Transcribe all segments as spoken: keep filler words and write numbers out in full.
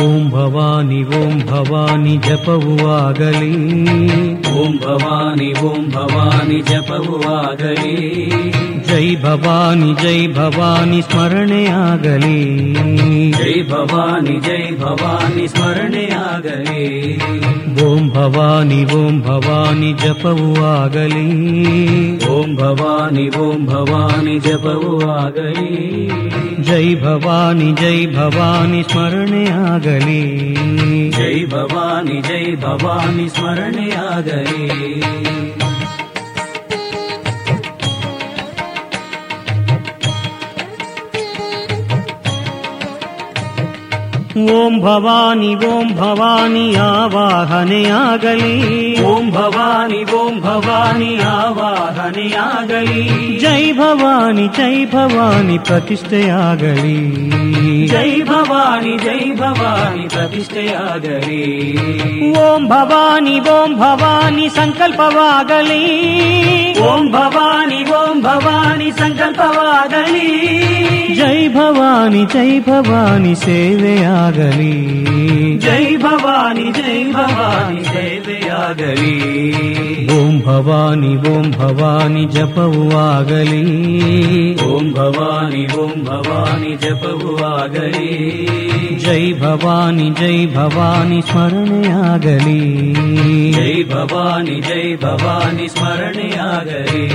ಓಂ ಭವಾನಿ ಓಂ ಭವಾನಿ ಜಪವು ಆಗಲಿ. ಓಂ ಭವಾನಿ ಓಂ ಭವಾನಿ ಜಪವು ಆಗಲಿ. ಜೈ ಭವಾನಿ ಜೈ ಭವಾನಿ ಸ್ಮರಣೆಯಾಗಲಿ. ಜೈ ಭವಾನಿ ಜೈ ಭವಾನಿ ಸ್ಮರಣೆಯಾಗಲಿ. ಓಂ ಭವಾನಿ ಓಂ ಭವಾನಿ ಜಪವು ಆಗಲಿ. ಓಂ ಭವಾನಿ ಓಂ ಭವಾನಿ ಜಪವು ಆಗಲಿ. ಜೈ ಭವಾನಿ ಜೈ ಭವಾನಿ ಸ್ಮರಣೆಯಾಗಲಿ. ಜೈ ಭವಾನಿ ಜೈ ಭವಾನಿ ಸ್ಮರಣೆಯಾಗಲಿ. ಓಂ ಭವಾನಿ ಓಂ ಭವಾನಿ ಆವಾಹನೆಯಾಗಲಿ. ಓಂ ಭವಾನಿ ಓಂ ಭವಾನಿ ಆವಾಹನೆಯಾಗಲಿ. ಜೈ ಭವಾನಿ ಜೈ ಭವಾನಿ ಪ್ರತಿಷ್ಠೆಯಾಗಲಿ. ಜೈ ಭವಾನಿ ಜೈ ಭವಾನಿ ಪ್ರತಿಷ್ಠೆಯಾಗಲಿ. ಓಂ ಭವಾನಿ ಓಂ ಭವಾನಿ ಸಂಕಲ್ಪವಾಗಲಿ. ಓಂ ಭವಾನಿ ಓಂ ಭವಾನಿ ಸಂಕಲ್ಪವಾಗಲಿ. ಜೈ ಭವಾನಿ ಜೈ ಭವಾನಿ ಸೇವೆಯಾಗಲಿ. ಜೈ ಭವಾನಿ ಜೈ ಭವಾನಿ ಸೇವೆಯಾಗಲಿ. ಓಂ ಭವಾನಿ ಓಂ ಭವಾನಿ ಜಪವು ಆಗಲಿ. ಓಂ ಭವಾನಿ ಓಂ ಭವಾನಿ ಜಪವು ಆಗಲಿ. ಜೈ ಭವಾನಿ ಜೈ ಭವಾನಿ ಸ್ಮರಣೆಯಾಗಲಿ. ಜೈ ಭವಾನಿ ಜೈ ಭವಾನಿ ಸ್ಮರಣೆಯಾಗಲಿ.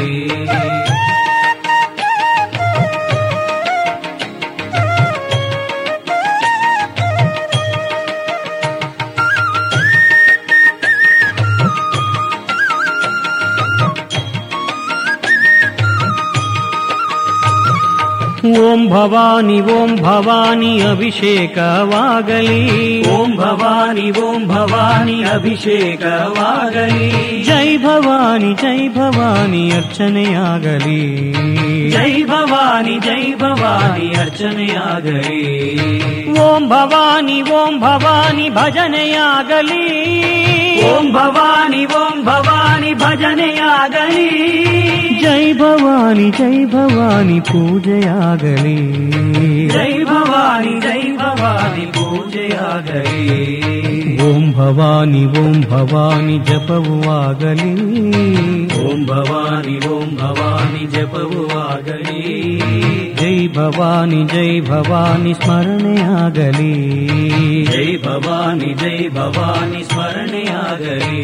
ಓಂ ಭವಾನಿ ಓಂ ಭವಾನಿ ಅಭಿಷೇಕವಾಗಲಿ. ಓಂ ಭವಾನಿ ಓಂ ಭವಾನಿ ಅಭಿಷೇಕವಾಗಲಿ. ಜೈ ಭವಾನಿ ಜೈ ಭವಾನಿ ಅರ್ಚನೆಯಾಗಲಿ. ಜೈ ಭವಾನಿ ಜೈ ಭವಾನಿ ಅರ್ಚನೆಯಾಗಲಿ. ಓಂ ಭವಾನಿ ಓಂ ಭವಾನಿ ಭಜನೆಯಾಗಲಿ. ಓಂ ಭವಾನಿ ಓಂ ಭವಾನಿ ಭಜನೆಯಾಗಲಿ. ಜೈ ಭವಾನಿ ಜೈ ಭವಾನಿ ಪೂಜೆಯಾಗಲಿ. ಜೈ ಭವಾನಿ ಜೈ ಭವಾನಿ ಪೂಜೆಯಾಗಲಿ. ಓಂ ಭವಾನಿ ಓಂ ಭವಾನಿ ಜಪವು ಆಗಲಿ. ಓಂ ಭವಾನಿ ಓಂ ಭವಾನಿ ಜಪವು ಆಗಲಿ. ಜೈ ಭವಾನಿ ಜೈ ಭವಾನಿ ಸ್ಮರಣೆಯಾಗಲಿ. ಜೈ ಭವಾನಿ ಜೈ ಭವಾನಿ ಸ್ಮರಣೆಯಾಗಲಿ.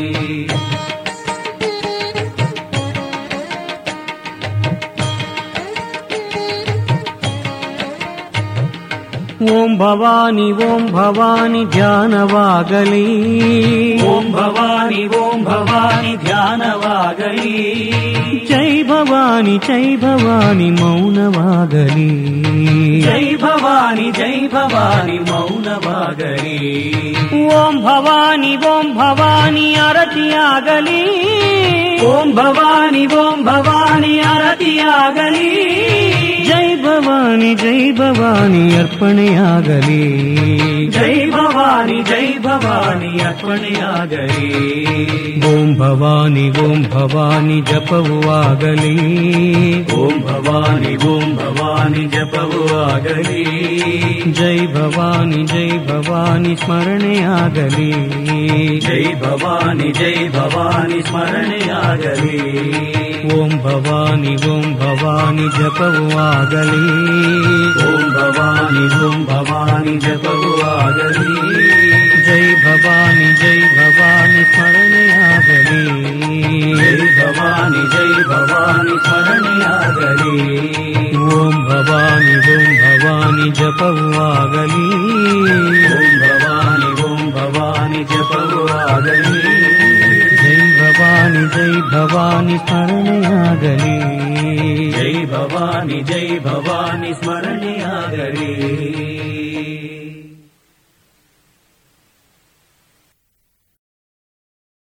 ಓಂ ಭವಾನಿ ಓಂ ಭವಾನಿ ಧ್ಯಾನವಾಗಲಿ. ಓಂ ಭವಾನಿ ಓಂ ಭವಾನಿ ಧ್ಯಾನವಾಗಲಿ. ಜೈ ಭವಾನಿ ಜೈ ಭವಾನಿ ಮೌನವಾಗಲಿ. ಜೈ ಭವಾನಿ ಜೈ ಭವಾನಿ ಮೌನವಾಗಲಿ. ಓಂ ಭವಾನಿ ಓಂ ಭವಾನಿ ಆರತಿಯಾಗಲಿ. ಓಂ ಭವಾನಿ ಓಂ ಭವಾನಿ ಆರತಿಯಾಗಲಿ. ಜೈ ಭವಾನಿ ಜೈ ಭವಾನಿ ಅರ್ಪಣೆಯಾಗಲಿ. ಜೈ ಭವಾನಿ ಜೈ ಭವಾನಿ ಅರ್ಪಣೆಯಾಗಲಿ. ಓಂ ಭವಾನಿ ಓಂ ಭವಾನಿ ಜಪವು ಆಗಲಿ. ಓಂ ಭವಾನಿ ಓಂ ಭವಾನಿ ಜಪವು ಆಗಲಿ. ಜೈ ಭವಾನಿ ಜೈ ಭವಾನಿ ಸ್ಮರಣೆಯಾಗಲಿ. ಜೈ ಭವಾನಿ ಜೈ ಭವಾನಿ ಸ್ಮರಣೆಯಾಗಲಿ. ಓಂ ಭವಾನಿ ಓಂ ಭವಾನಿ ಜಪವು ಆಗಲಿ. ಓಂ ಭವಾನಿ ಓಂ ಭವಾನಿ ಜಪವು ಆಗಲಿ. ಜೈ ಭವಾನಿ ಜೈ ಭವಾನಿ ಸ್ಮರಣೆಯಾಗಲಿ. ಜೈ ಭವಾನಿ ಜೈ ಭವಾನಿ ಸ್ಮರಣೆಯಾಗಲಿ. ಓಂ ಭವಾನಿ ಓಂ ಭವಾನಿ ಜಪವು ಆಗಲಿ. ಓಂ ಭವಾನಿ ಓಂ ಭವಾನಿ ಜಪವು ಆಗಲಿ. ಜೈ ಭವಾನಿ ಜೈ ಭವಾನಿ ಸ್ಮರಣೆಯಾಗಲಿ. ಜೈ ಭವಾನಿ ಜೈ ಭವಾನಿ ಸ್ಮರಣೆಯಾಗಲಿ.